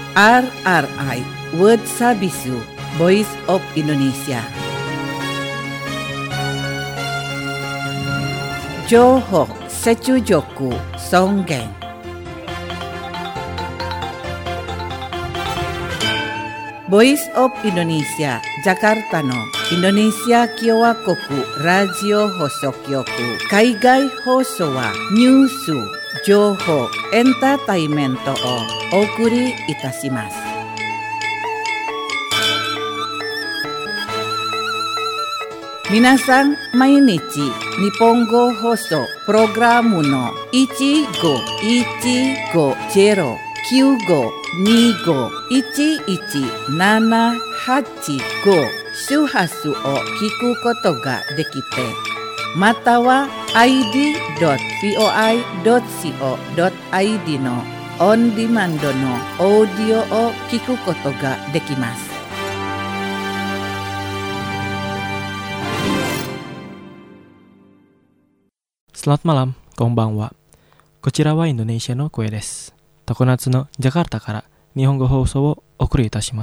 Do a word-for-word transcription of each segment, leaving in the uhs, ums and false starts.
R R I World Service Voice of Indonesia. Johor Secujoku Songgeng. Voice of Indonesia Jakarta no Indonesia Kyowa Koku Radio Hosokyoku Kaigai Hoso wa Nyusu Joho Entertainmento o Okuri Itashimasu. Minasan mainichi Nihongo Hoso Programu no oneごいちごゼロきゅうごにごいちいちななはちご周波数を聞くことができて、または アイディードットブイオアイドットシーオードットアイディー のオンディマンドのオーディオを聞くことができます。 Selamat malam, konbanwa. こちらはインドネシアの声です。常夏のジャカルタから日本語放送をお送りいたします。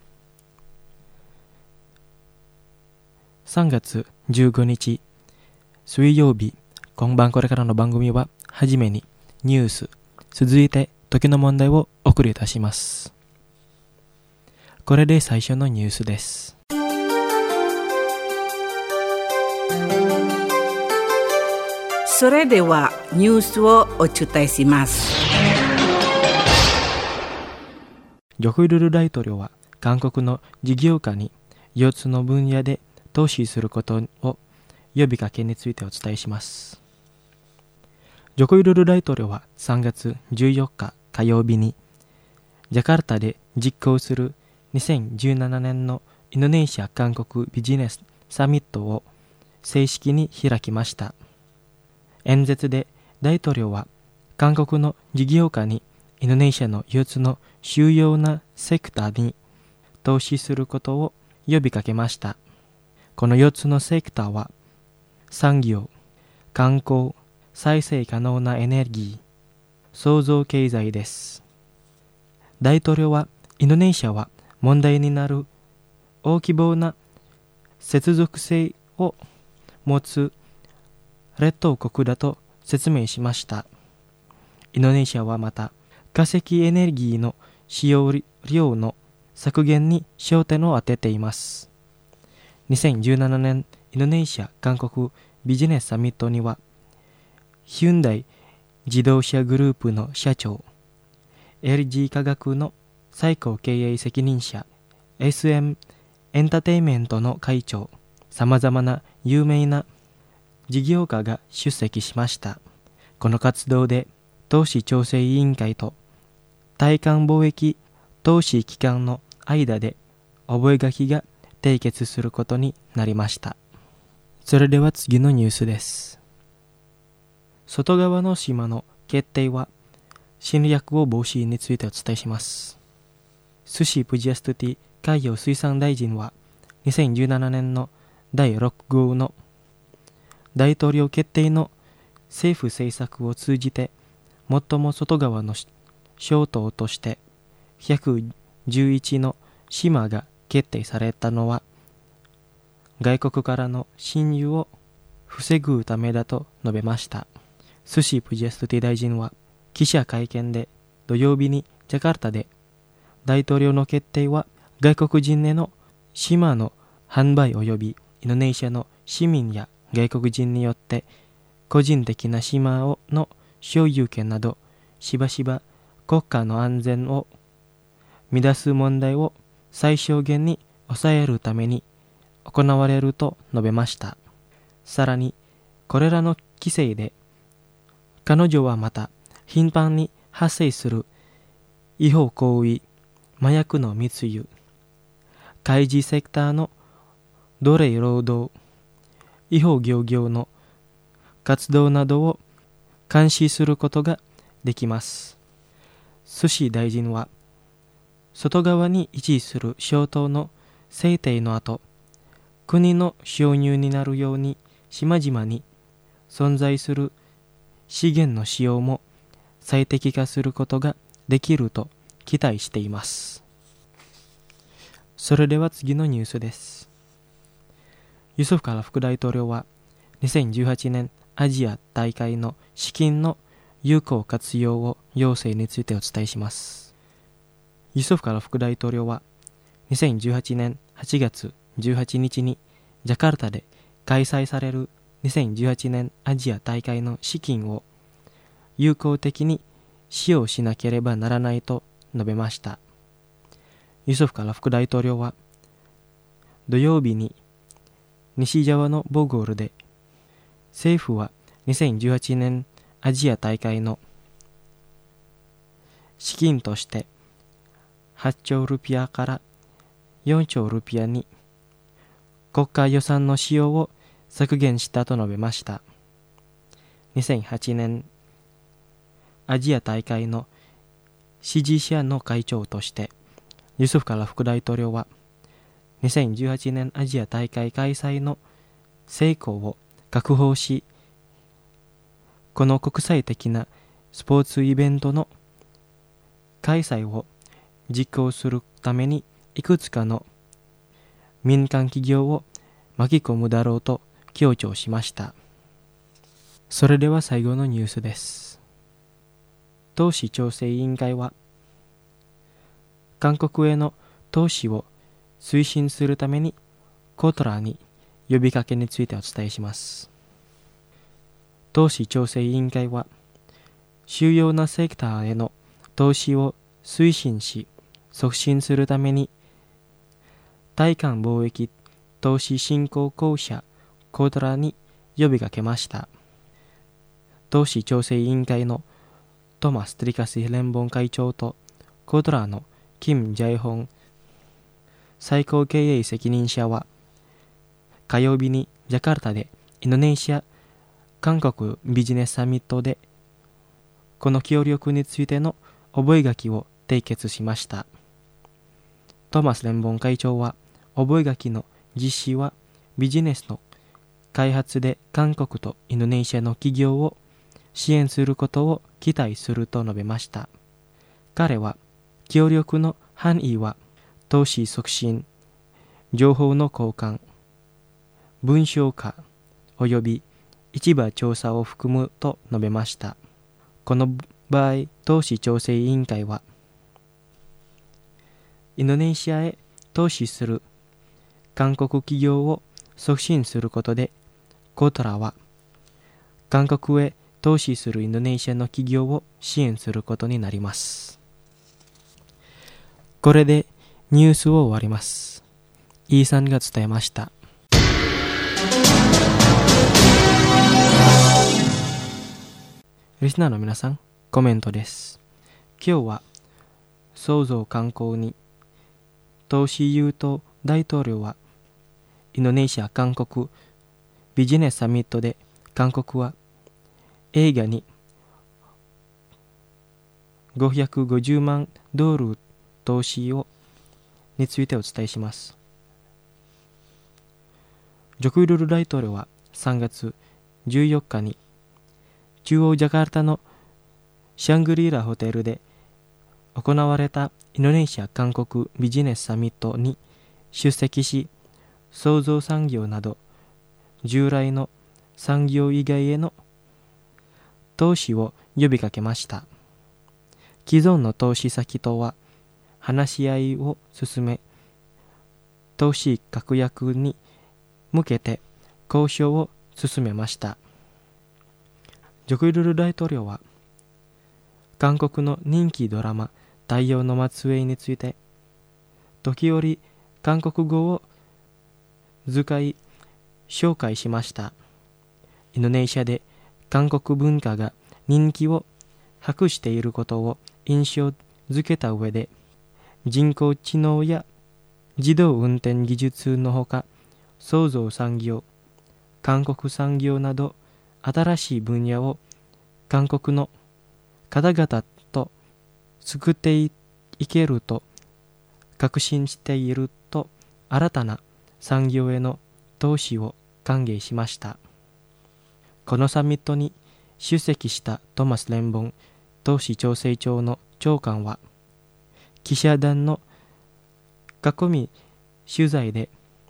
さんがつじゅうごにち水曜日、今晩これからの番組ははじめにニュース、続いて時の問題をお送りいたします。これで最初のニュースです。 それではニュースをお伝えします。 ジョコウィドド大統領は韓国の事業家によっつの分野で投資することを呼びかけについてお伝えします。ジョコウィドド大統領はさんがつじゅうよっか火曜日にジャカルタで実行するにせんじゅうななねんのインドネシア韓国ビジネスサミットを正式に開きました。演説で大統領は韓国の事業家にインドネシアのよっつの主要なセクターに投資することを呼びかけました。このよっつのセクターは産業、観光、再生可能なエネルギー、創造経済です。大統領はインドネシアは問題になる大規模な接続性を持つ列島国だと説明しました。インドネシアはまた化石エネルギーの使用量の削減に焦点を当てています。にせんじゅうななねんインドネシア韓国ビジネスサミットにはヒュンダイ自動車グループの社長、エルジー 化学の最高経営責任者、エスエム エンターテインメントの会長、さまざまな有名な事業家が出席しました。この活動で投資調整委員会と対韓貿易投資機関の間で覚書が締結することになりました。それでは次のニュースです。外側の島の決定は侵略を防止についてお伝えします。スシプジャストゥティ海洋水産大臣はにせんじゅうななねんのだいろくごうの大統領決定の政府政策を通じて最も外側の小島としてひゃくじゅういちの島が決定されたのは外国からの侵入を防ぐためだと述べました。スシプジャストゥティ大臣は記者会見で土曜日にジャカルタで大統領の決定は外国人への島の販売及びインドネシアの市民や外国人によって個人的な島をの所有権などしばしば国家の安全を乱す問題を最小限に抑えるために行われると述べました。さらにこれらの規制で彼女はまた頻繁に発生する違法行為、麻薬の密輸、海事セクターの奴隷労働、違法漁業の活動などを監視することができます。スシ大臣は外側に位置する小島の制定の後、国の収入になるように島々に存在する資源の使用も最適化することができると期待しています。それでは次のニュースです。ユスフカラ副大統領はにせんじゅうはちねんアジア大会の資金の有効活用を要請についてお伝えします。ユスフカラ副大統領はにせんじゅうはちねんはちがつじゅうはちにちにジャカルタで開催されるにせんじゅうはちねんアジア大会の資金を有効的に使用しなければならないと述べました。ユスフカラ副大統領は土曜日に西側のボゴールで政府はにせんじゅうはちねんアジア大会の資金としてはっちょうルピアからよんちょうルピアに国家予算の使用を削減したと述べました。にせんはちねんアジア大会の支持者の会長としてユスフカラ副大統領はにせんじゅうはちねんアジア大会開催の成功を確保し、この国際的なスポーツイベントの開催を実行するためにいくつかの民間企業を巻き込むだろうと強調しました。それでは最後のニュースです。投資調整委員会は韓国への投資を推進するためにコトラに呼びかけについてお伝えします。投資調整委員会は主要なセクターへの投資を推進し促進するために対韓貿易投資振興公社コトラに呼びかけました。投資調整委員会のトマス・トリカス連邦会長とコトラのキム・ジャイホン最高経営責任者は火曜日にジャカルタでインドネシア韓国ビジネスサミットでこの協力についての覚書を締結しました。トマス連邦会長は覚書の実施はビジネスの開発で韓国とインドネシアの企業を支援することを期待すると述べました。彼は協力の範囲は投資促進、情報の交換、文章化および市場調査を含むと述べました。この場合、投資調整委員会はインドネシアへ投資する韓国企業を促進することで、コトラは韓国へ投資するインドネシアの企業を支援することになります。これでニュースを終わります。イーさんが伝えました。リスナーの皆さん、コメントです。今日は創造観光に投資優等大統領はインドネシア韓国ビジネスサミットで韓国は映画にごひゃくごじゅうまんドル投資をについてお伝えします。ジョコウィドド大統領はさんがつじゅうよっかに中央ジャカルタのシャングリーラホテルで行われたインドネシア韓国ビジネスサミットに出席し、創造産業など従来の産業以外への投資を呼びかけました。既存の投資先とは話し合いを進め、投資確約に向けて交渉を進めました。ジョコウィドド大統領は韓国の人気ドラマ太陽の末裔について時折韓国語を使い紹介しました。インドネシアで韓国文化が人気を博していることを印象づけた上で、人工知能や自動運転技術のほか創造産業、韓国産業など新しい分野を韓国の方々と作っていけると確信していると、新たな産業への投資を歓迎しました。このサミットに出席したトマス連邦投資調整庁の長官は、 記者団の囲み取材で、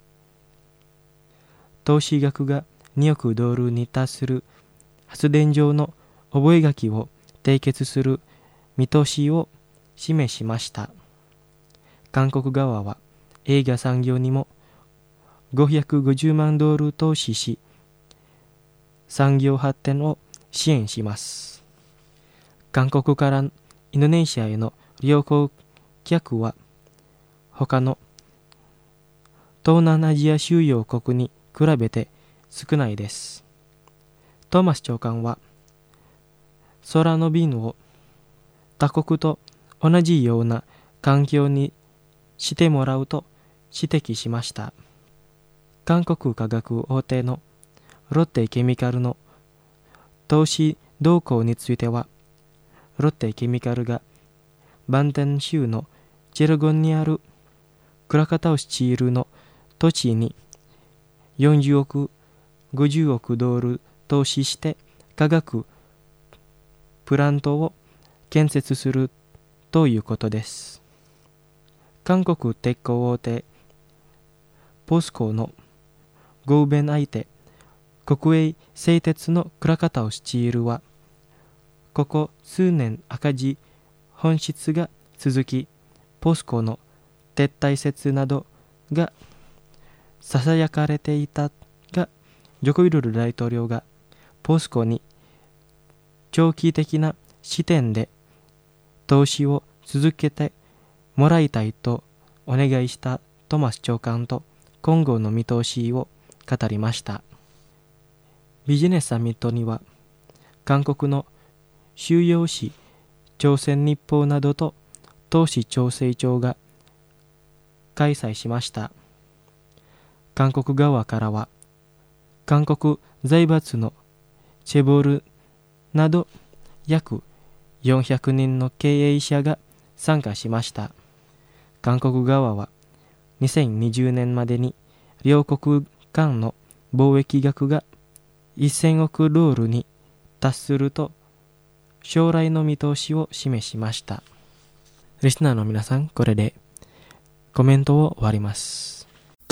投資額がにおくドルに達する発電場の覚書を締結する見通しを示しました。韓国側は映画産業にもごひゃくごじゅうまんドル投資し、産業発展を支援します。韓国からインドネシアへの旅行客は他の東南アジア主要国に比べて少ないです。トーマス長官は空の便を他国と同じような環境にしてもらうと指摘しました。韓国化学大手のロッテケミカルの投資動向については、ロッテケミカルがバンテン州のチェルゴンにあるクラカタオスチールの土地によんじゅうおく、ごじゅうおくドル投資して化学プラントを建設するということです。韓国鉄鋼大手ポスコの合弁相手国営製鉄のクラカタオスチールは、ここ数年赤字本質が続き、ポスコの撤退説などがささやかれていたが、ジョコ・ウィドル大統領がポスコに長期的な視点で投資を続けてもらいたいとお願いしたトマス長官と今後の見通しを語りました。ビジネスサミットには韓国の主要紙朝鮮日報などと投資調整庁が開催しました。韓国側からは韓国財閥のチェボルなど約よんひゃくにんの経営者が参加しました。韓国側はにせんにじゅうねんまでに両国間の貿易額がせんおくドルに達すると将来の見通しを示しました。リスナーの皆さん、これでコメントを終わります。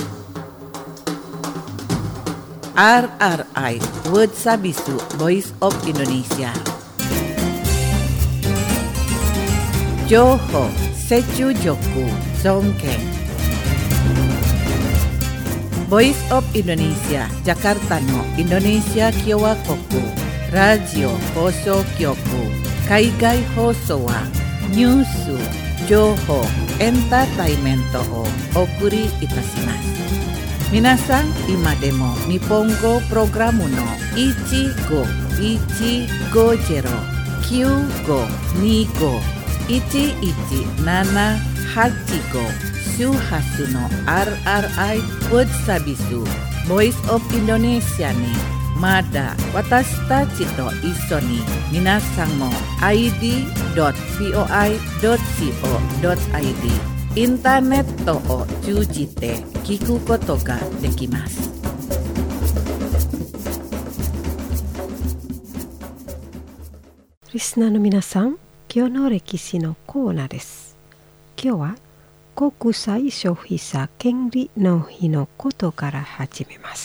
アールアールアイ Word Sabisu Voice of Indonesia 情報、折衷力、尊敬Voice of Indonesia Jakarta のインドネシア共和国ラジオ放送局海外放送はニュース、情報、エンターテイメントをお送りいたします。皆さん、今でも日本語プログラムのいちごいちごゼロ きゅうごにご いちいちななはちご周波数の アールアールアイ Word Sabisu Voice of Indonesia にまだ私たちと一緒に皆さんも アイディードットブイオアイドットコードットアイディー インターネットを通じて聞くことができます。 リスナーの皆さん、今日の歴史のコーナーです。今日は国際消費者権利の日のことから始めます。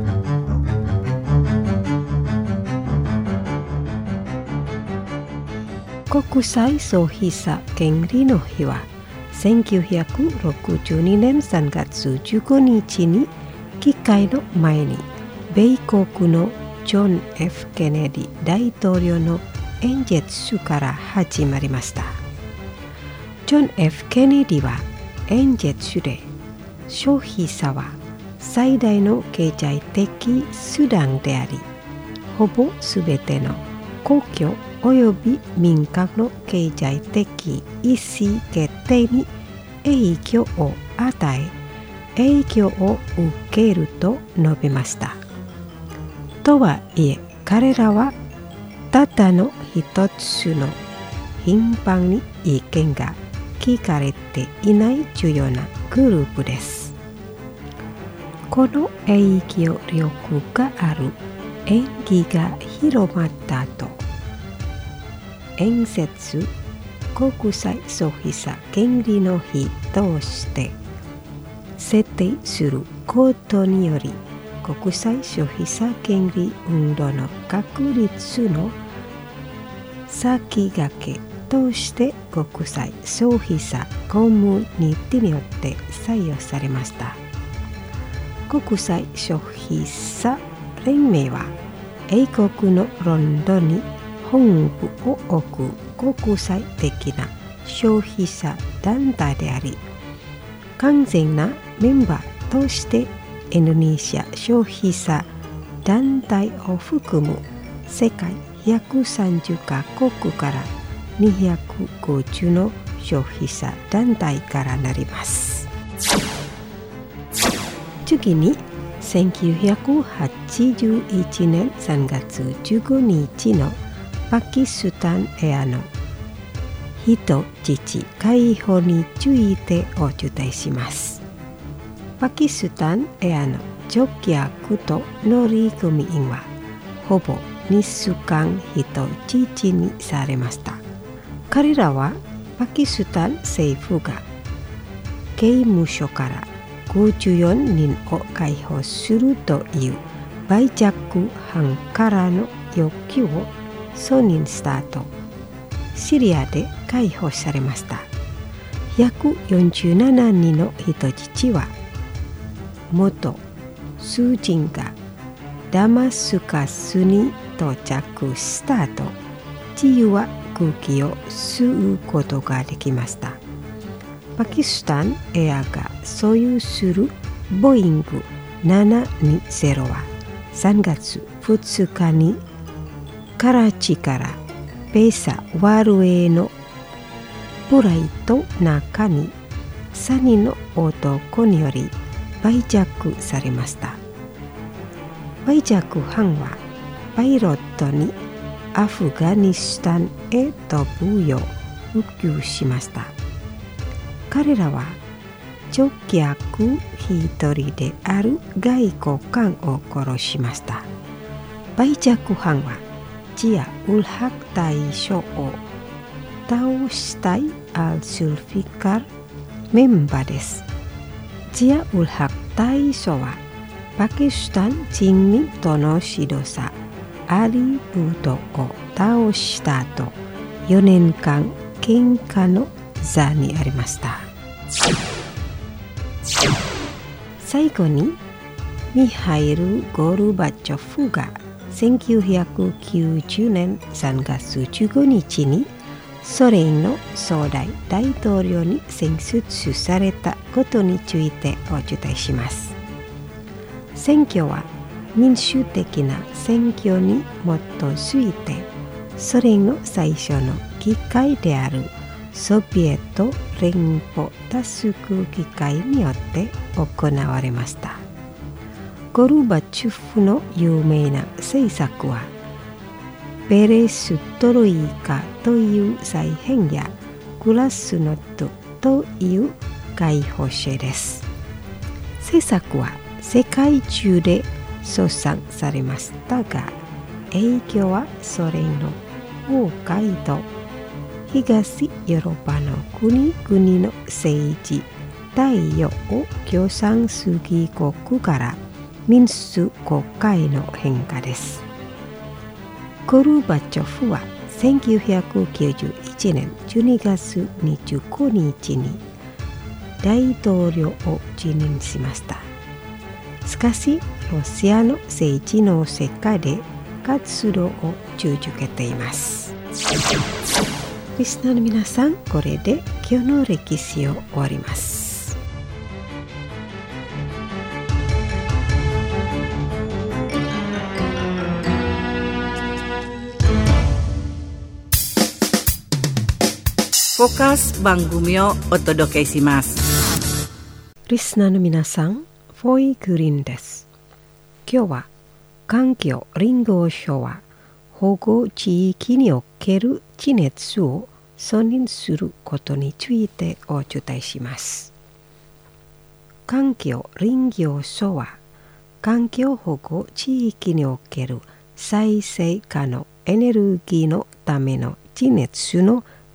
国際消費者権利の日はせんきゅうひゃくろくじゅうにねんさんがつじゅうごにちに議会の前に米国のジョン・ F ・ケネディ大統領の演説から始まりました。ジョン・ F ・ケネディは演説で消費者は最大の経済的手段であり、ほぼすべての公共および民間の経済的意思決定に影響を与え、影響を受けると述べました。とはいえ、彼らはただの一つの頻繁に意見が聞かれていない重要なグループです。この影響力がある演技が広まった後、演説国際消費者権利の日として設定することにより、国際消費者権利運動の確立の先駆けとして国際消費者コミュニティによって採用されました。国際消費者連盟は英国のロンドンに本部を置く国際的な消費者団体であり、完全なメンバーとしてインドネシア消費者団体を含む世界ひゃくさんじゅっカ国からにひゃくごじゅうの消費者団体からなります。次にせんきゅうひゃくはちじゅういちねんさんがつじゅうごにちのパキスタンエアの人質解放についてお伝えします。パキスタンエアの乗客と乗組員はほぼにしゅうかん人質にされました。彼らはパキスタン政府が刑務所からごじゅうよにんを解放するという売却犯からの要求を承認した後、シリアで解放されました。ひゃくよんじゅうななにんの人質は元囚人がダマスカスに到着した後、自由な空気を吸うことができました。パキスタンエアが所有するボイングななにゼロはさんがつふつかにカラチからペサワルへのフライト中にさんにんの男により売却されました。売却犯はパイロットにアフガニスタンへ飛ぶよう要求しました。彼らは乗客一人である外交官を殺しました。売却犯はジア・ウルハク大将を倒したいアル・スルフィカルメンバーです。ジア・ウルハク大将はパキスタン人民党の指導者アリ・ブドを倒した後、よねんかん喧嘩の座にありました。最後にミハイル・ゴルバチョフがせんきゅうひゃくきゅうじゅうねんさんがつじゅうごにちにソ連の初代大統領に選出されたことについてお伝えします。選挙は民主的な選挙に基づいてソ連の最初の議会であるソビエト連邦多数決議会によって行われました。ゴルバチョフの有名な政策はペレストロイカという再編やグラスノットという解放制です。政策は世界中で称賛されましたが、影響はソ連の崩壊と東ヨーロッパの国々の政治対応を共産主義国から民主国家への変化です。ゴルバチョフはせんきゅうひゃくきゅうじゅういちねんじゅうにがつにじゅうごにちに大統領を辞任しました。しかしロシアの政治の世界で活動を続けています。リスナーの皆さん、これで今日の歴史を終わります。 フォーカス番組をお届けします。 リスナーの皆さん、フォイグリーンです。今日は環境林業省は保護地域における地熱を承認することについてお伝えします。環境林業省は環境保護地域における再生可能エネルギーのための地熱の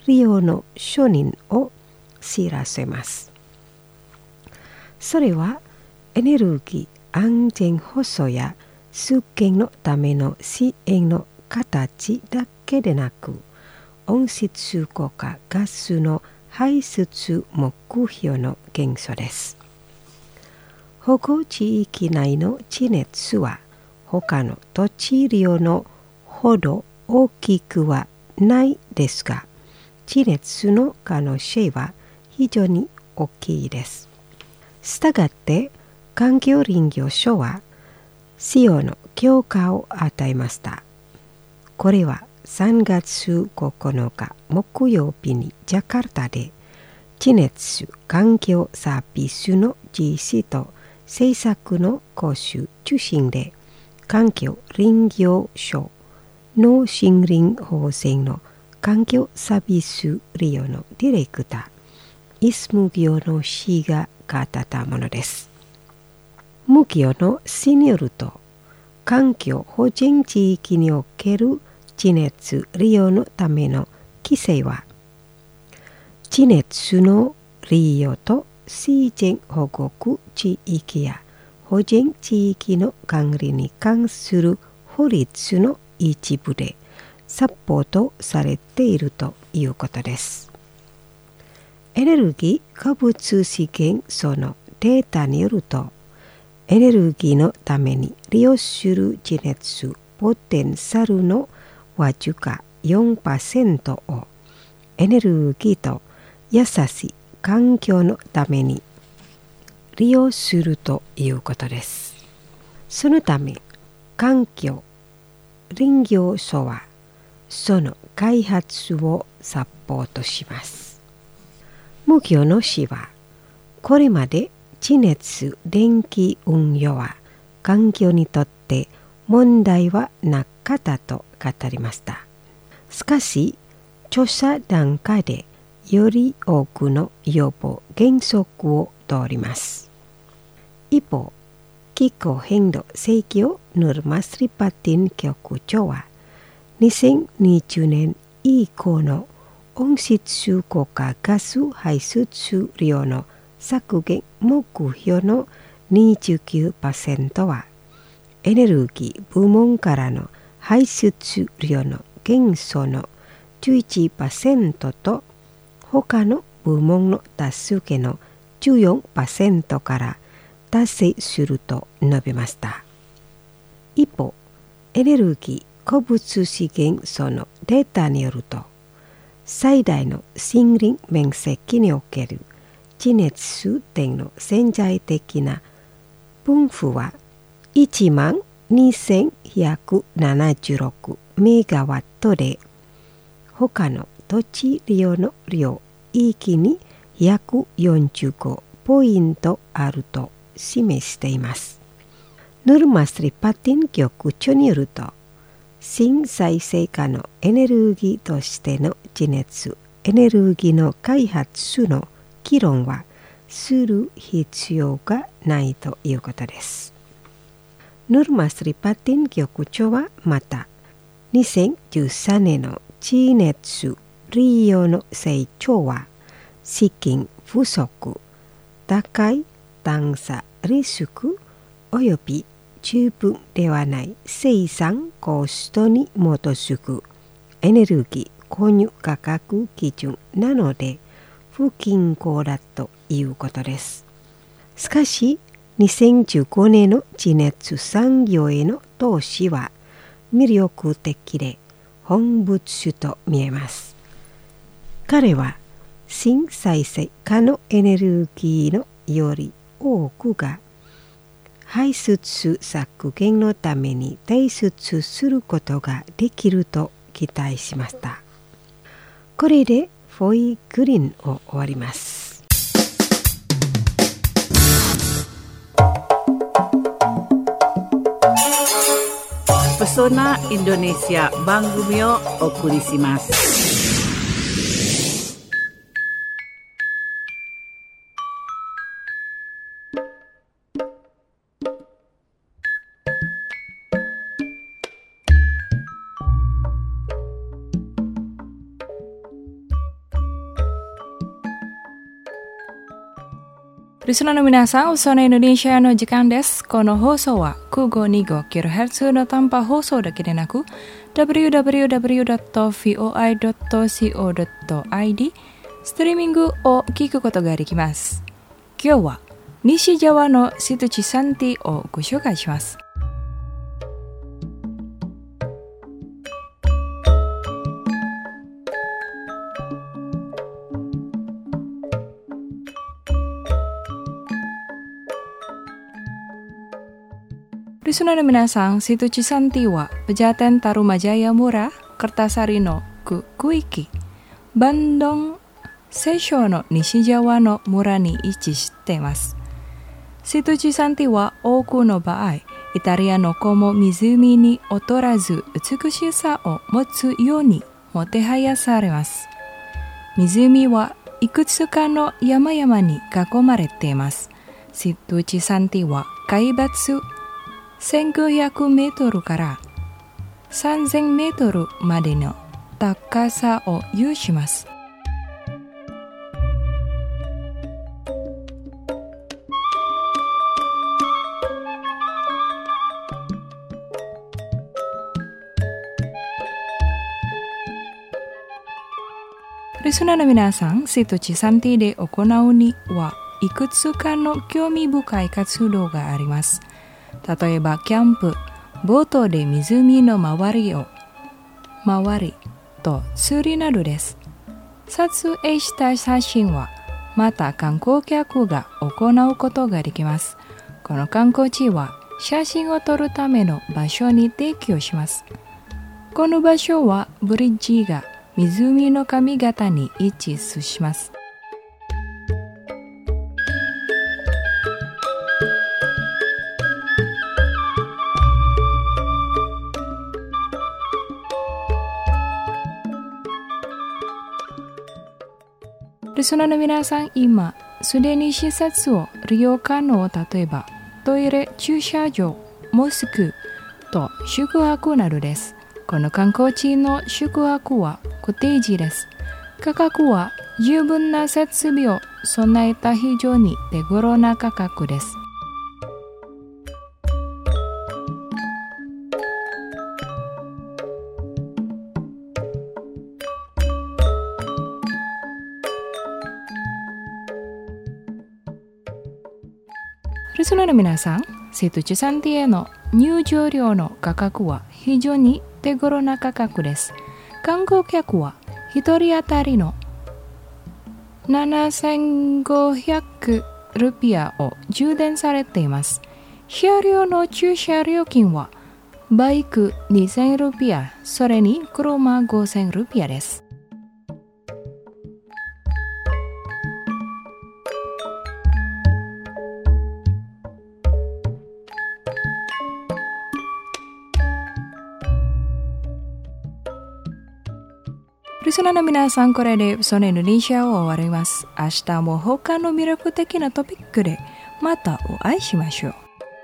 利用の承認を知らせます。それはエネルギー安全保障や実現のための支援の形だけでなく、温室効果ガスの排出目標の減少です。保護地域内の地熱は他の土地利用のほど大きくはないですが、地熱の可能性は非常に大きいです。したがって環境林業省は使用の許可を与えました。これはさんがつここのか木曜日にジャカルタで地熱環境サービスの実施と政策の講習中心で環境林業省の森林保全の環境サービス利用のディレクター、イスム業の氏が語ったものです。無業の氏によると、環境保全地域における地熱利用のための規制は、地熱の利用と自然保護区地域や保全地域の管理に関する法律の一部でサポートされているということです。エネルギー鉱物資源省のデータによると、エネルギーのために利用する地熱ポテンシャルのわずか よんパーセント をエネルギーと優しい環境のために利用するということです。そのため、環境林業省はその開発をサポートします。無業の市は、これまで地熱電気運用は環境にとって問題はなかったと語りました。しかし、調査段階でより多くの予防原則を通ります。一方、気候変動制御ヌルマスリパティン局長は、にせんにじゅうねん以降の温室効果ガス排出量の削減目標の にじゅうきゅうパーセント は、エネルギー部門からの排出量の減少の じゅういちパーセント と、他の部門の助けの じゅうよんパーセント から達成すると述べました。一方、エネルギー鉱物資源省のデータによると、最大の森林面積における地熱電の潜在的な分布はいちまんにせんひゃくななじゅうろくメガワットで、他の土地利用の領域にひゃくよんじゅうごポイントあると示しています。ヌルマスリパティン局長によると、新再生可能エネルギーとしての地熱エネルギーの開発の議論はする必要がないということです。ヌルマスリパティン局長はまた、にせんじゅうさんねんの地熱利用の成長は資金不足、高い探査リスクおよび十分ではない生産コストに基づくエネルギー購入価格基準なので不均衡だということです。しかし、にせんじゅうごねんの地熱産業への投資は魅力的で本物と見えます。彼は新再生可能エネルギーのより多くが排出削減のために提出することができると期待しました。これでフォイグリーンを終わります。 Pesona Indonesia番組をお送りします。 リスナーの皆さん、おそのインドネシアの時間です。この放送はきゅうごにごキロヘルツ の短波放送だけでなく ダブリューダブリューダブリュードットフィーオーアイドットコードットアイディー ストリーミングを聞くことができます。今日は西ジャワのシトチサンティをご紹介します。リスナーの皆さん、シトチサンティはPejaten Tarumajaya Mura、Kertasariの区域、バンドン西省の西ジャワの村に位置しています。シトチサンティは多くの場合、イタリアの子も湖に劣らず美しさを持つようにもてはやされます。湖はいくつかの山々に囲まれています。シトチサンティは海抜せんきゅうひゃくメートルからさんぜんメートルまでの高さを有します。リスナーの皆さん、シトチサンティで行うにはいくつかの興味深い活動があります。例えばキャンプ、ボートで湖の周りを回りと釣りなどです。撮影した写真はまた観光客が行うことができます。この観光地は写真を撮るための場所に提供します。この場所はブリッジが湖の上方に位置します。リスナーの皆さん、今すでに施設を利用可能、例えばトイレ、駐車場、モスクと宿泊などです。この観光地の宿泊はコテージです。価格は十分な設備を備えた非常に手頃な価格です。リスナーの皆さん、シトチサンティへの入場料の価格は非常に手頃な価格です。観光客はひとり当たりのななせんごひゃくルピアを充電されています。車両の駐車料金はバイクにせんルピア、それに車ごせんルピアです。リスナーの皆さん、これでそのインドネシアを終わります。明日も他の魅力的なトピックでまたお会いしましょう。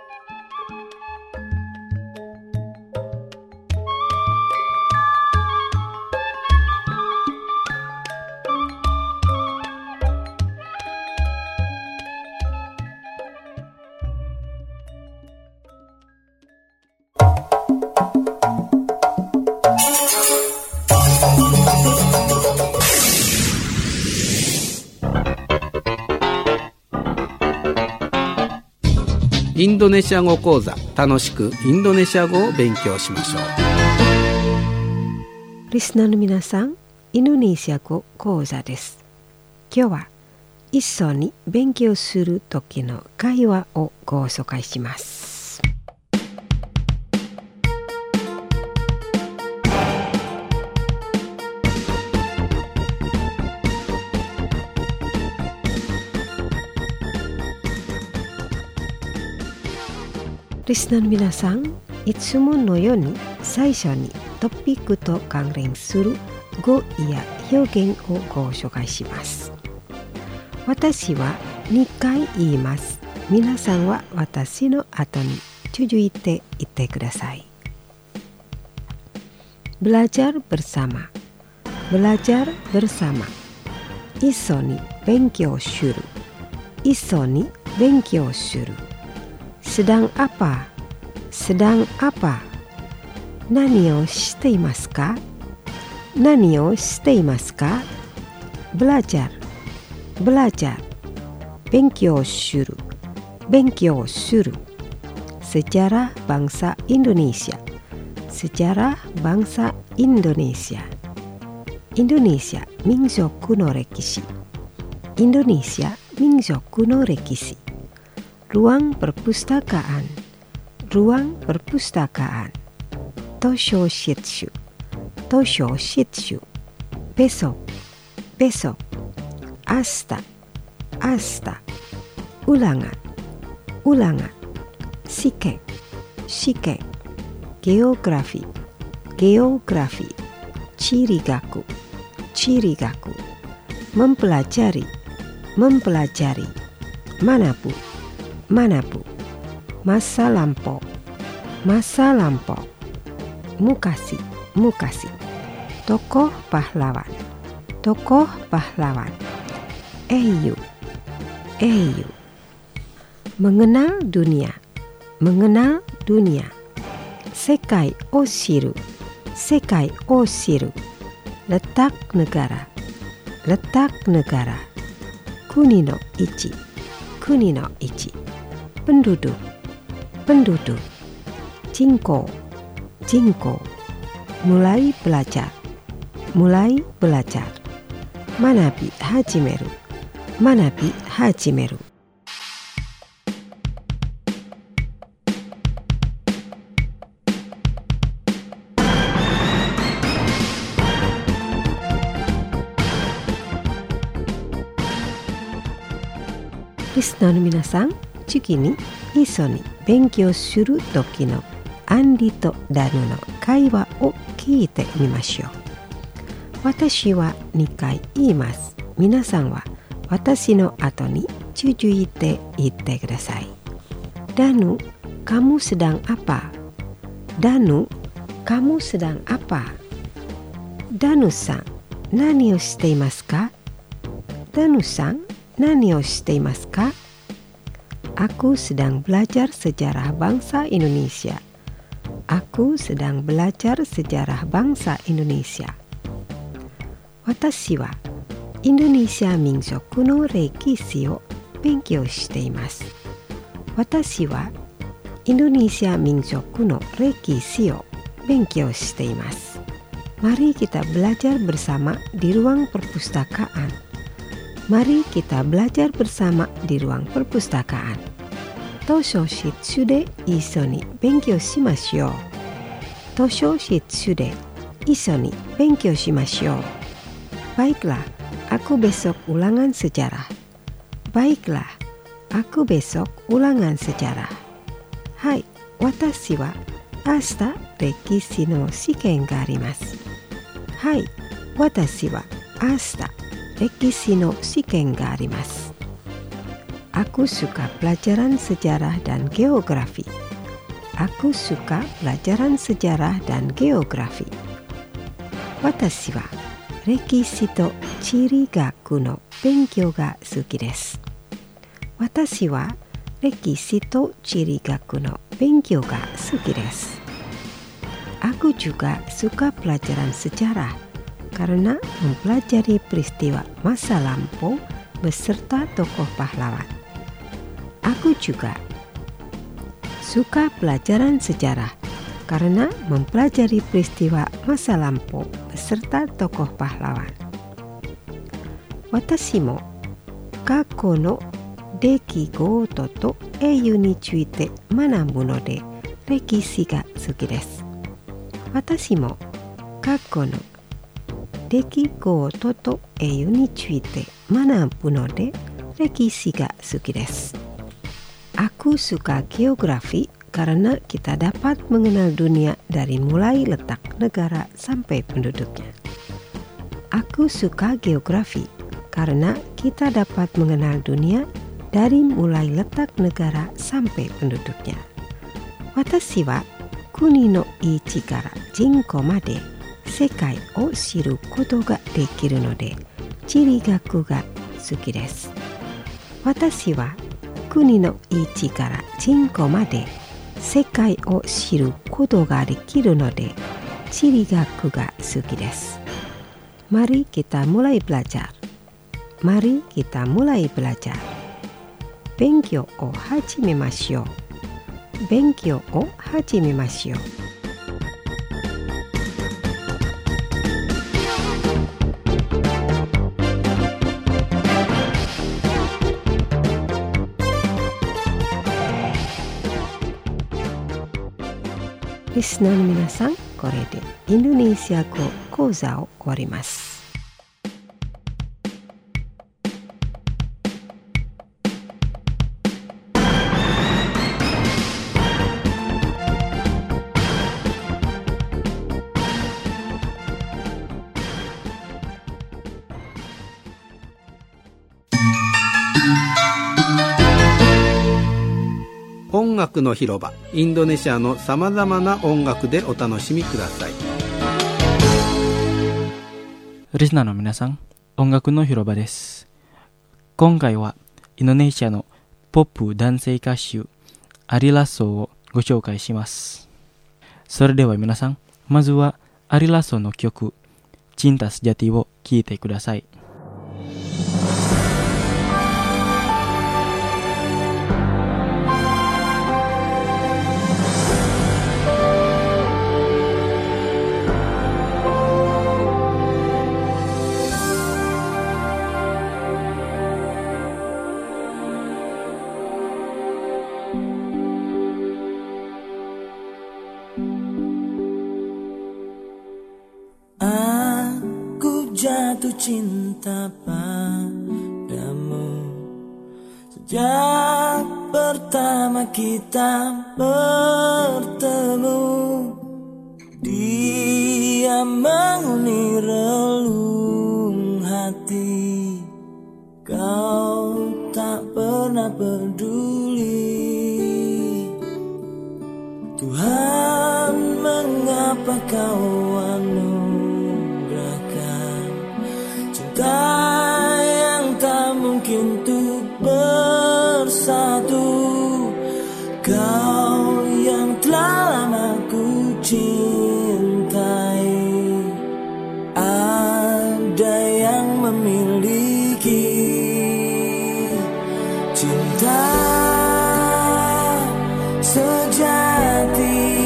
インドネシア語講座、楽しくインドネシア語を勉強しましょう。 リスナーの皆さん、インドネシア語講座です。今日は一緒に勉強する時の会話をご紹介します。リスナーの皆さん、いつものように最初にトピックと関連する語や表現をご紹介します。私はにかい言います。皆さんは私の後に続いて言ってください。Belajar bersama, belajar bersama. 一緒に勉強する。 iso ni benkyou shuru. Sedang apa? Sedang apa? Nani o shite imasu ka? Nani o shite imasu ka? Belajar. Belajar. Benkyou shuru. Benkyou shuru. Sejarah bangsa Indonesia. Sejarah bangsa Indonesia. Indonesia Minzoku no Rekishi. Indonesia Minzoku no Rekishi. Ruang perpustakaan. Ruang perpustakaan. Tosho shitsu. Tosho shitsu. Besok. Besok. Asta. Asta. Ulangan. Ulangan. Shiken. Shiken. Geografi. Geografi. Chirigaku. Chirigaku. Mempelajari. Mempelajari. Manabu. Manabu. Masa lampau. Masa lampau. Mukashi. Mukashi. Tokoh pahlawan. Tokoh pahlawan. Eiyu. Eiyu. Mengenal dunia. Mengenal dunia. Sekai o shiru. Sekai o shiru. Letak negara. Letak negara. Kuni no ichi. Kuni no ichi. Penduduk. Penduduk. Jinko. Jinko. Mulai belajar. Mulai belajar. Manabi hajimeru. Manabi hajimeru. Listener minasan, chiki ni iso ni benkyou shuru toki no Andi to Danu no kaiwa o kiite mimashou. Watashi wa ni kai iimasu. Minasan wa watashi no ato ni jujuite itte kudasai. Danu, kamu sedang apa? Danu, kamu sedang apa? Danu-san, nani o shite imasu ka? Danu-san, nani o shite imasu ka? Aku sedang belajar sejarah bangsa Indonesia. Aku sedang belajar sejarah bangsa Indonesia. Watashi wa Indonesia Minzoku no Rekishi o benkyou shite imasu. Watashi wa Indonesia Minzoku no Rekishi o benkyou shite imasu. Mari kita belajar bersama di ruang perpustakaan. Mari kita belajar bersama di ruang perpustakaan. Tosho shitsu de iso ni benkyou shimashou. Tosho shitsu de iso ni benkyou shimashou. Baiklah, aku besok ulangan sejarah. Baiklah, aku besok ulangan sejarah. Hai, watashi wa ashita rekishi no shiken ga arimasu. Hai, watashi wa ashita rekishi no shiken ga arimasu. Aku suka pelajaran sejarah dan geografi. Aku suka pelajaran sejarah dan geografi. Watashi wa rekishi to chirigaku no benkyou ga suki desu. Watashi wa rekishi to chirigaku no benkyou ga suki desu. Aku juga suka pelajaran sejarah karena mempelajari peristiwa masa lampau beserta tokoh pahlawan. Aku juga suka pelajaran sejarah karena mempelajari peristiwa masa lampau beserta tokoh pahlawan. Watashi mo kakko no dekigoto to eiyu ni tsuite manabu no de rekishi ga suki desu. Watashi mo kakko no dekigoto to eiyu ni tsuite manabu no de rekishi ga suki desu. Aku suka geografi karena kita dapat mengenal dunia dari mulai letak negara sampai penduduknya. Aku suka geografi karena kita dapat mengenal dunia dari mulai letak negara sampai penduduknya. Watashi wa kuni no ichi kara jinko made sekai o shiru koto ga dekiru no de chirigaku ga suki desu. 私は国のいちから人口まで世界を知ることができるので地理学が好きです。Mari kita mulai belajar. Mari kita mulai belajar. 勉強を始めましょう。勉強を始めましょう。リスナーの皆さん、これでインドネシア語講座を終わります。 音楽の広場、インドネシアのさまざまな音楽でお楽しみください。 リスナーの皆さん、音楽の広場です。今回はインドネシアのポップ男性歌手アリラッソをご紹介します。それでは皆さん、まずはアリラッソの曲Cinta Sejatiを聴いてください。 Jatuh cinta padamu sejak pertama kita bertemu. Dia menghuni relung hati, kau tak pernah peduli. Tuhan, mengapa kau yang tak mungkin untuk bersatu, kau yang telah lama ku cintai, ada yang memiliki cinta sejati.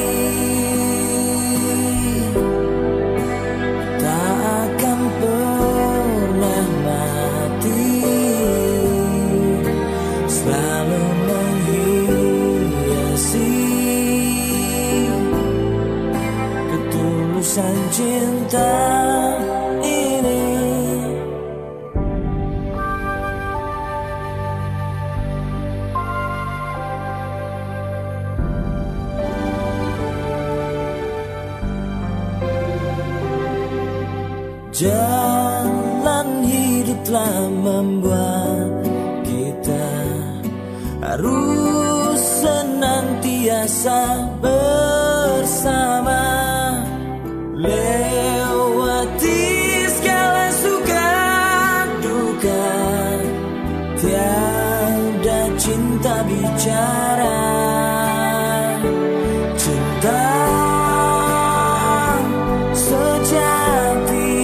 Cinta ini jalan hidup telah membuat kita harus senantiasa bersama. Lewati segala suka duka, tiada cinta bicara. Cinta sejati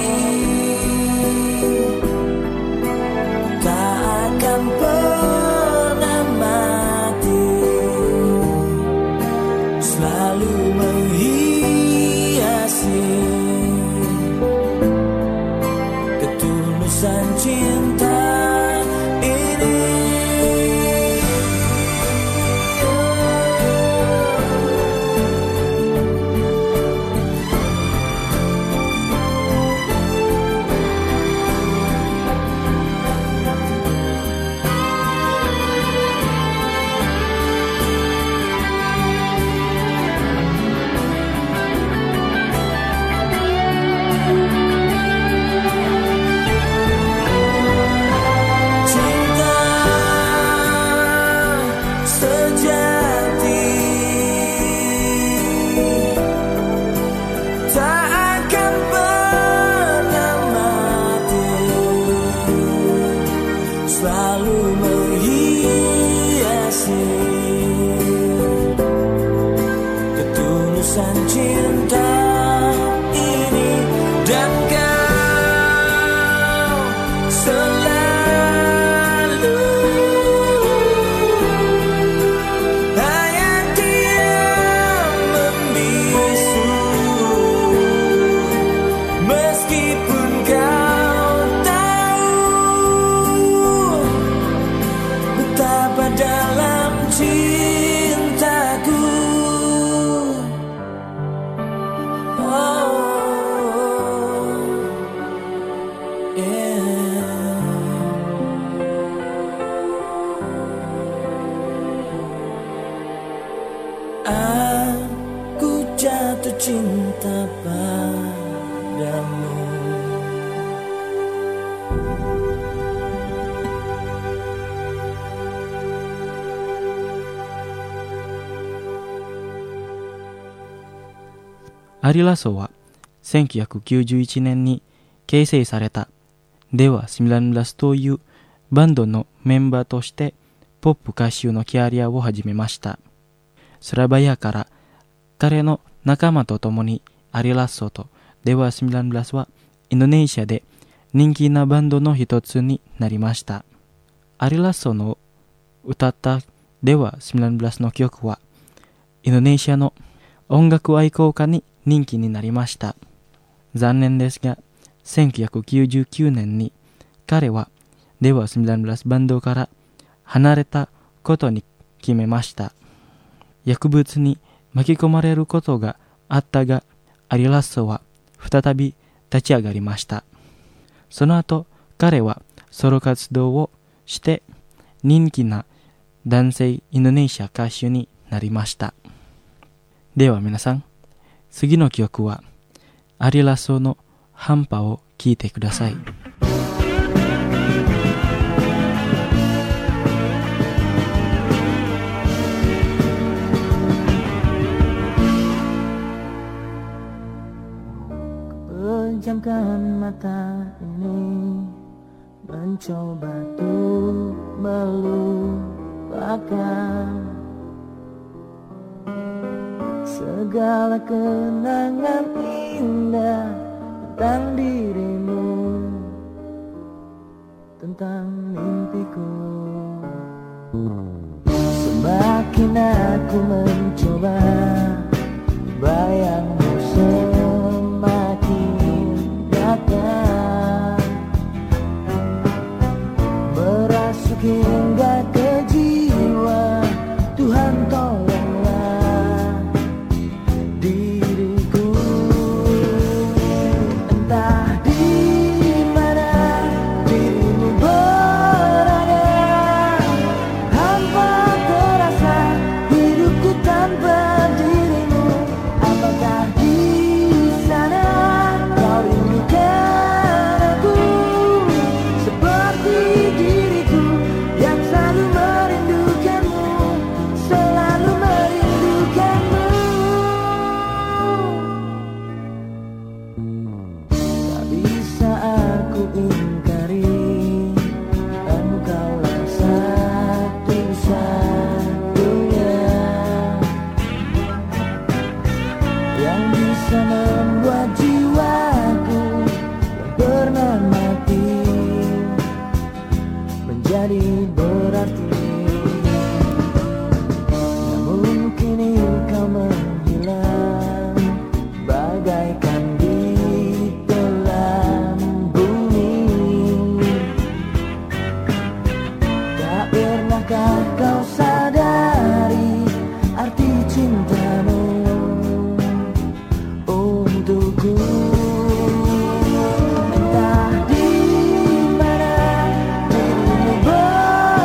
tak akan pernah mati, selalu menghiasi ketulusan cinta ini. アリラソはせんきゅうひゃくきゅうじゅういちねんに形成されたではじゅうきゅうというバンドのメンバーとしてポップ歌手のキャリアを始めました。スラバヤから彼の仲間と共にアリラソとではじゅうきゅうはインドネシアで人気なバンドの一つになりました。アリラソの歌ったではじゅうきゅうの曲はインドネシアの音楽愛好家に人気になりました。残念ですがせんきゅうひゃくきゅうじゅうきゅうねんに彼はではじゅうきゅうバンドから離れたことに決めました。薬物に巻き込まれることがあったが、アリラソは再び立ち上がりました。その後、彼はソロ活動をして人気な男性インドネシア歌手になりました。では皆さん、次の曲はアリラソのハンパを聴いてください。 Pejamkan mata ini, mencoba tuh melupakan segala kenangan indah tentang dirimu, tentang mimpiku. Semakin aku mencoba, bayangmu semakin datang, merasuk hingga ke jiwa. Tuhan tolonglah diriku, entah di mana dirimu berada. Hampa terasa hidupku tanpa dirimu. Apakah di sana kau rindukan aku seperti diriku yang selalu merindukanmu, selalu merindukanmu. Tak bisa aku ingkari, engkaulah satu-satunya yang bisa membuat jiwaku yang pernah mati menjadi berarti. Namun kini kau menghilang bagaikan di telan bumi. Tak pernahkah kau sadari arti cintamu untukku? Entah di mana dirimu berada.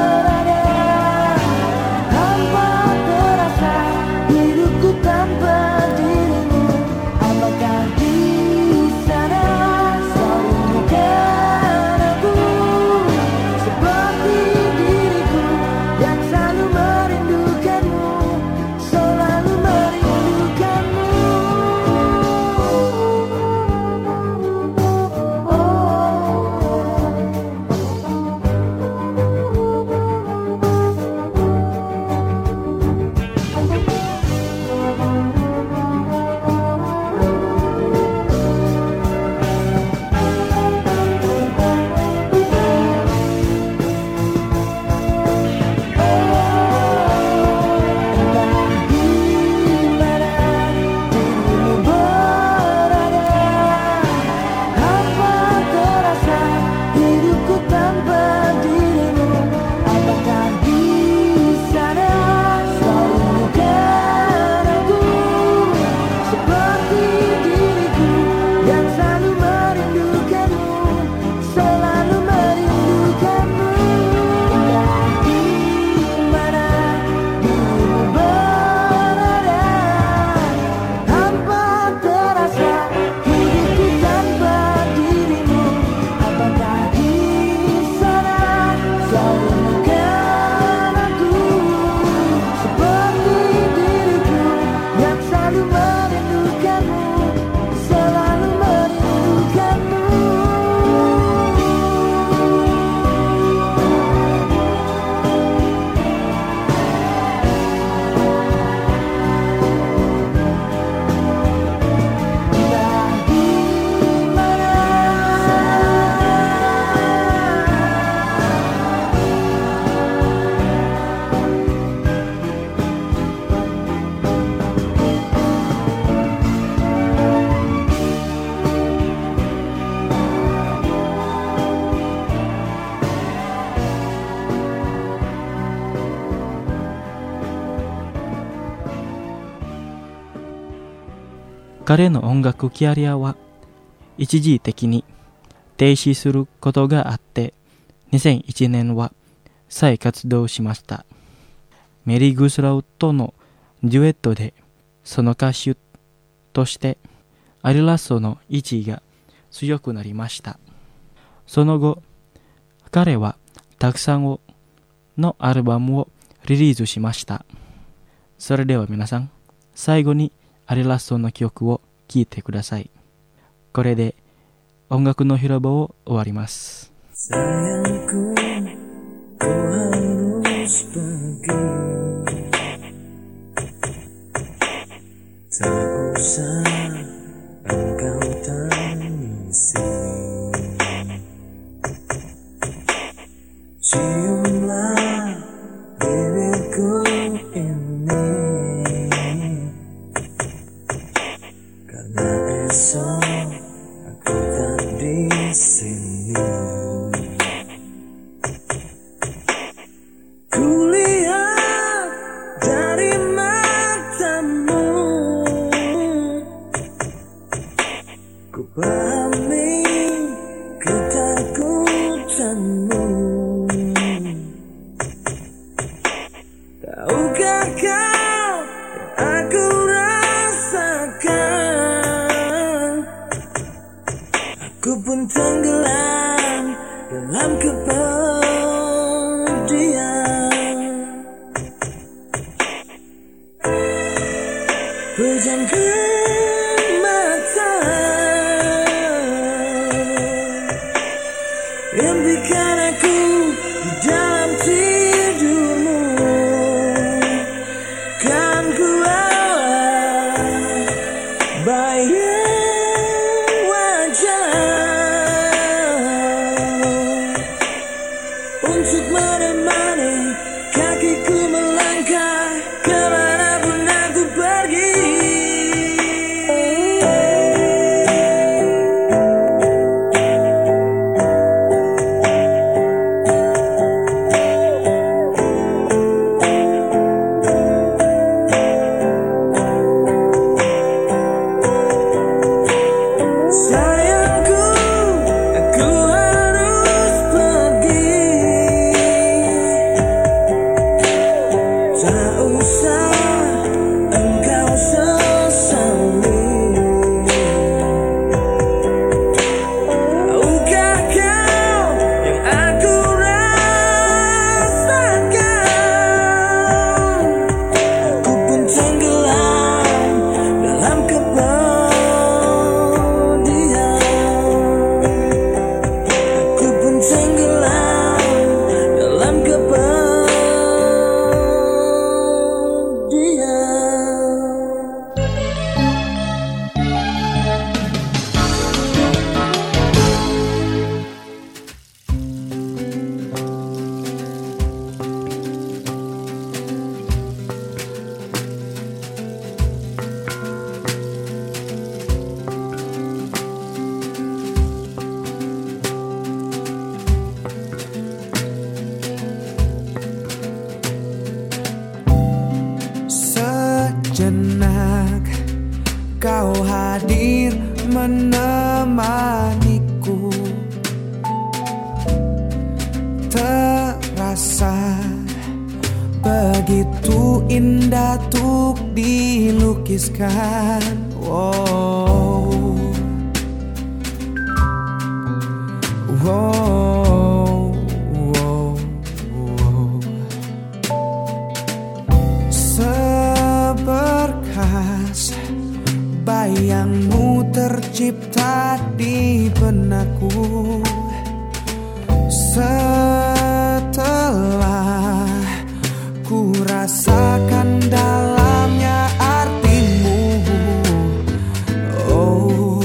彼の音楽キャリアは一時的に停止することがあって、にせんいちねんは再活動しました。メリー・グスラウとのデュエットでその歌手としてアリ・ラッソの位置が強くなりました。その後、彼はたくさんをのアルバムをリリースしました。それでは皆さん、最後にアリ・ラッソの曲を聴いてください。これで音楽の広場を終わります。 Sayangku, ku harus pergi. Tak usah engkau tangisi. Ciumlah bibirku ini, karena esok aku tak di sini. Kulihat dari matamu, ku pahami ketakutanmu. Tahukah kau yang aku rasakan? Aku pun tenggelam dalam kepedihan. Pejamkan mata, impikan aku di dalam tidurmu. Kan ku awal bayang wajah untuk menemani kakiku melangkah kemanapun aku pergi. Sayangku, aku harus pergi. Tak usah engkau sesali. Tahukah kau yang aku rasakan? Aku pun tenggelam dalam kepedihan. Aku pun tenggelam dalam kepedihan. Sejenak kau hadir menemaniku, terasa begitu indah untuk dilukiskan. Wow, wow, wow, wow. Seberkas bayangmu tercipta di benakku. Setelah ku rasakan dalamnya artimu, oh,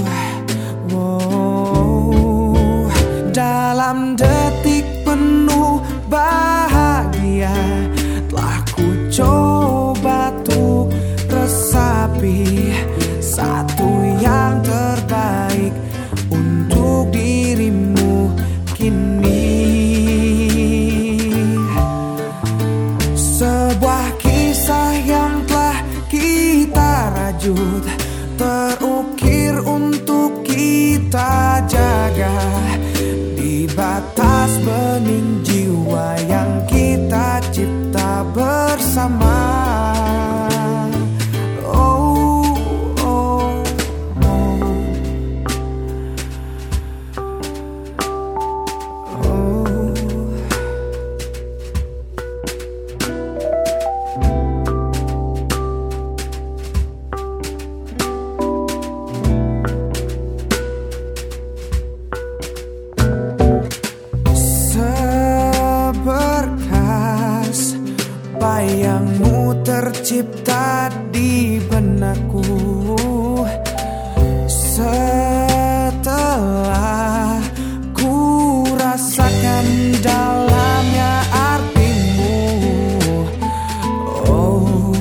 oh. Dalam detik penuh bahagia telah ku coba tuh resapi satu yang terbaik. di batas bening jiwa yang kita cipta bersama. Oh, oh, oh. Oh. Seberkas bayangmu tercipta di benakku. Setelah ku rasakan dalamnya artimu. Oh,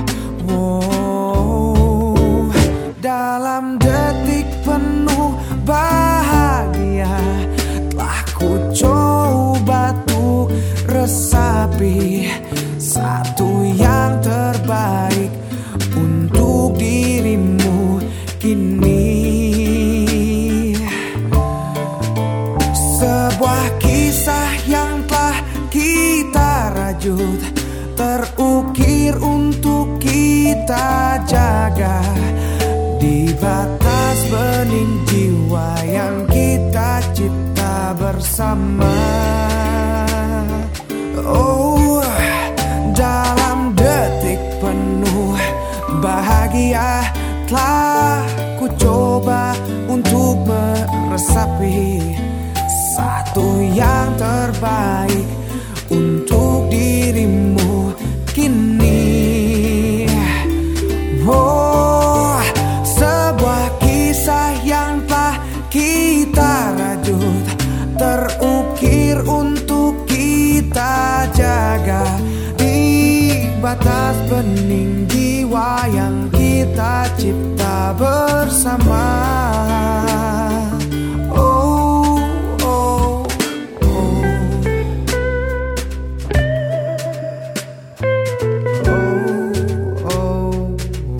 oh. Dalam detik penuh bahagia telah ku coba tuh resapi satu yang terbaik untuk dirimu kini. Sebuah kisah yang telah kita rajut terukir untuk kita jaga di batas bening jiwa yang kita cipta bersama. Oh, dalam detik penuh bahagia telah ku coba untuk meresapi satu yang terbaik untuk dirimu kini. Oh, sebuah kisah yang telah kita rajut terukir untuk kita jaga di batas bening jiwa yang kita cipta bersama. Oh, oh, oh. Oh, oh, oh.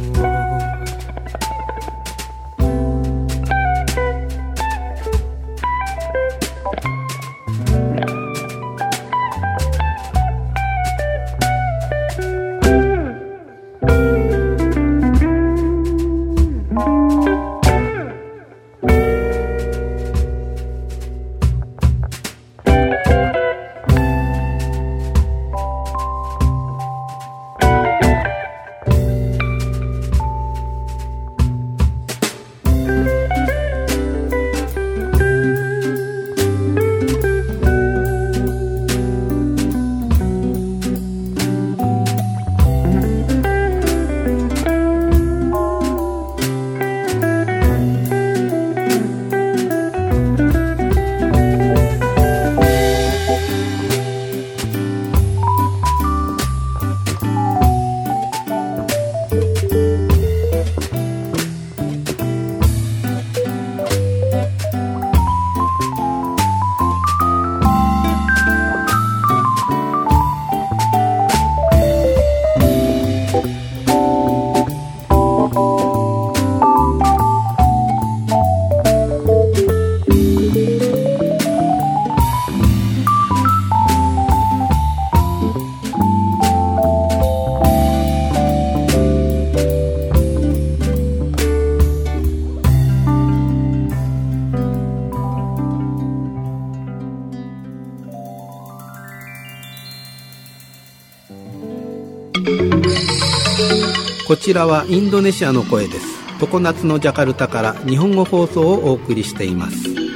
こちらはインドネシアの声です。常夏のジャカルタから日本語放送をお送りしています。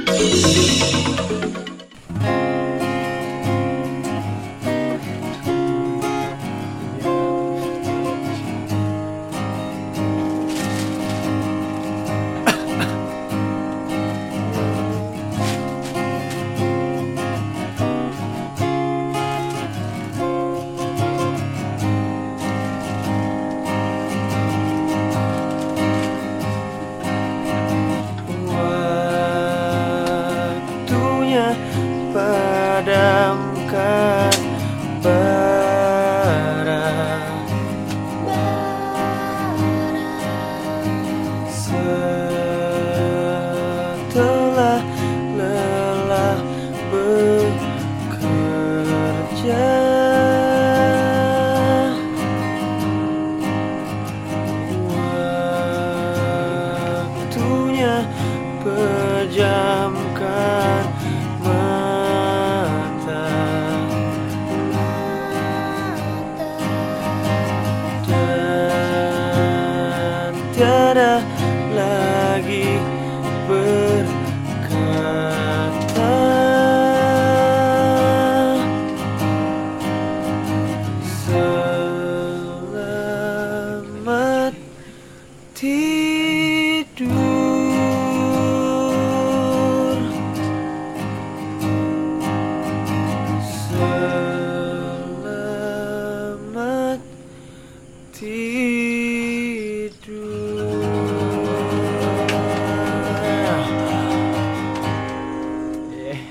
padamkan bara, setelah lelah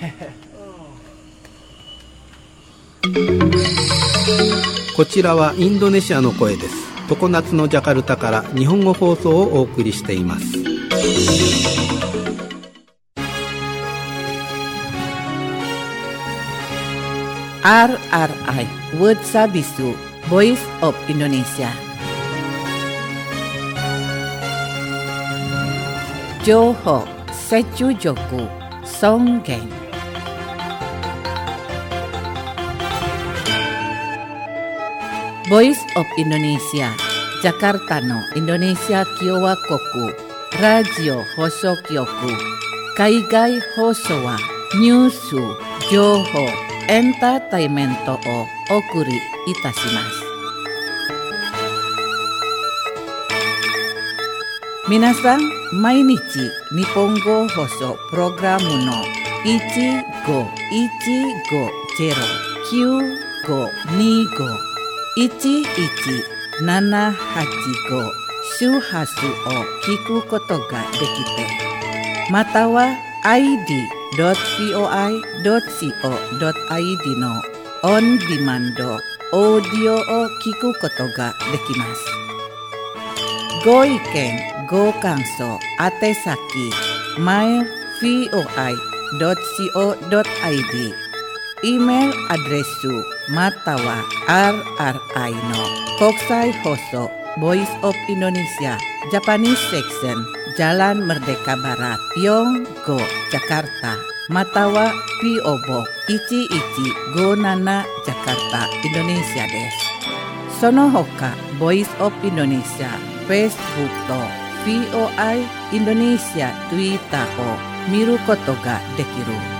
こちらはインドネシアの声です。常夏のジャカルタから日本語放送をお送りしています。 アールアールアイWord Sabisu Voice of Indonesia. Johor Sejujoku Songgeng. Voice of Indonesia Jakarta no Indonesia Kiowa Koku Radio Hosokyoku Kaigai Hosowa Nyusu Johor Entertainmento o okuri itashimasu. Minasan, mainichi Nihongo Hoso Programu no ichi go ichi go zero kyu go ni go ichi ichi nana hachi go shuhasu o kiku koto ga dekite. Mata wa I D dot voi dot co dot i d のオンディマンドオーディオを聞くことができます。ご意見ご感想宛先 マイル voi dot co dot i d イメールアドレスまたは アールアールアイ の国際放送 Voice of Indonesia Japanese Section Jalan Merdeka Barat Yonggo Jakarta Matawa P O Box ichi ichi go nana Jakarta Indonesia desu. Sono hoka Voice of Indonesia Facebook と ブイオアイ Indonesia Twitter を見ることができる